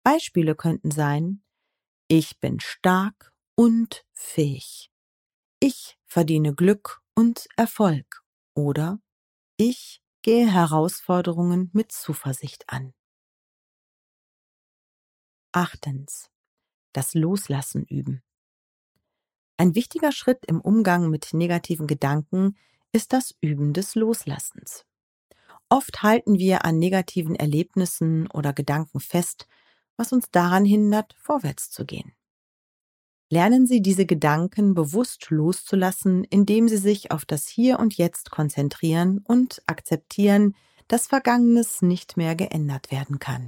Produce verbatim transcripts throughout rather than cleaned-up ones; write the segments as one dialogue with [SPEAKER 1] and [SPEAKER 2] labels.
[SPEAKER 1] Beispiele könnten sein: Ich bin stark und fähig. Ich verdiene Glück und Erfolg. Oder ich gehe Herausforderungen mit Zuversicht an. Achtens. Das Loslassen üben. Ein wichtiger Schritt im Umgang mit negativen Gedanken ist das Üben des Loslassens. Oft halten wir an negativen Erlebnissen oder Gedanken fest, was uns daran hindert, vorwärts zu gehen. Lernen Sie, diese Gedanken bewusst loszulassen, indem Sie sich auf das Hier und Jetzt konzentrieren und akzeptieren, dass Vergangenes nicht mehr geändert werden kann.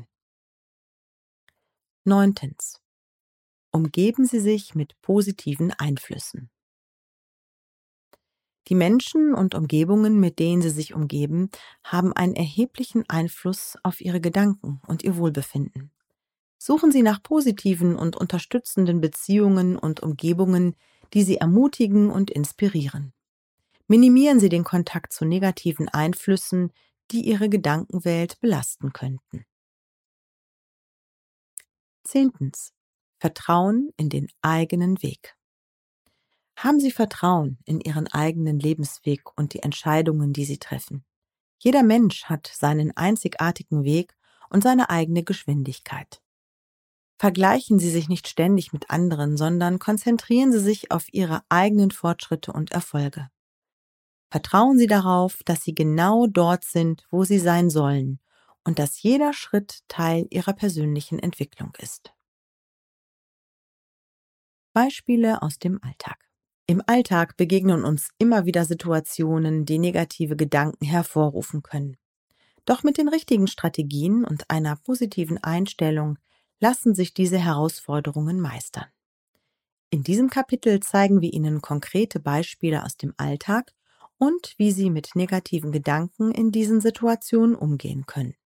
[SPEAKER 1] Neuntens. Umgeben Sie sich mit positiven Einflüssen. Die Menschen und Umgebungen, mit denen Sie sich umgeben, haben einen erheblichen Einfluss auf Ihre Gedanken und Ihr Wohlbefinden. Suchen Sie nach positiven und unterstützenden Beziehungen und Umgebungen, die Sie ermutigen und inspirieren. Minimieren Sie den Kontakt zu negativen Einflüssen, die Ihre Gedankenwelt belasten könnten. Zehntens. Vertrauen in den eigenen Weg. Haben Sie Vertrauen in Ihren eigenen Lebensweg und die Entscheidungen, die Sie treffen. Jeder Mensch hat seinen einzigartigen Weg und seine eigene Geschwindigkeit. Vergleichen Sie sich nicht ständig mit anderen, sondern konzentrieren Sie sich auf Ihre eigenen Fortschritte und Erfolge. Vertrauen Sie darauf, dass Sie genau dort sind, wo Sie sein sollen und dass jeder Schritt Teil Ihrer persönlichen Entwicklung ist. Beispiele aus dem Alltag. Im Alltag begegnen uns immer wieder Situationen, die negative Gedanken hervorrufen können. Doch mit den richtigen Strategien und einer positiven Einstellung lassen sich diese Herausforderungen meistern. In diesem Kapitel zeigen wir Ihnen konkrete Beispiele aus dem Alltag und wie Sie mit negativen Gedanken in diesen Situationen umgehen können.